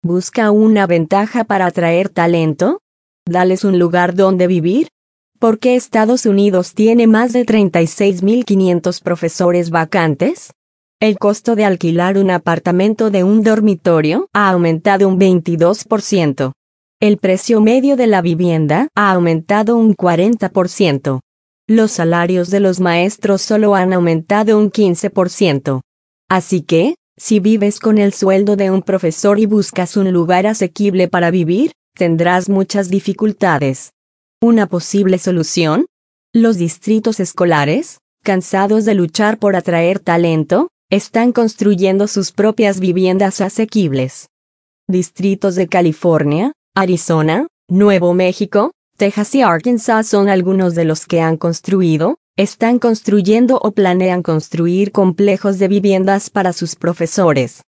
¿Busca una ventaja para atraer talento? ¿Dales un lugar donde vivir? ¿Por qué Estados Unidos tiene más de 36.500 profesores vacantes? El costo de alquilar un apartamento de un dormitorio ha aumentado un 22%. El precio medio de la vivienda ha aumentado un 40%. Los salarios de los maestros solo han aumentado un 15%. Así que, si vives con el sueldo de un profesor y buscas un lugar asequible para vivir, tendrás muchas dificultades. ¿Una posible solución? Los distritos escolares, cansados de luchar por atraer talento, están construyendo sus propias viviendas asequibles. Distritos de California, Arizona, Nuevo México, Texas y Arkansas son algunos de los que han construido, están construyendo o planean construir complejos de viviendas para sus profesores.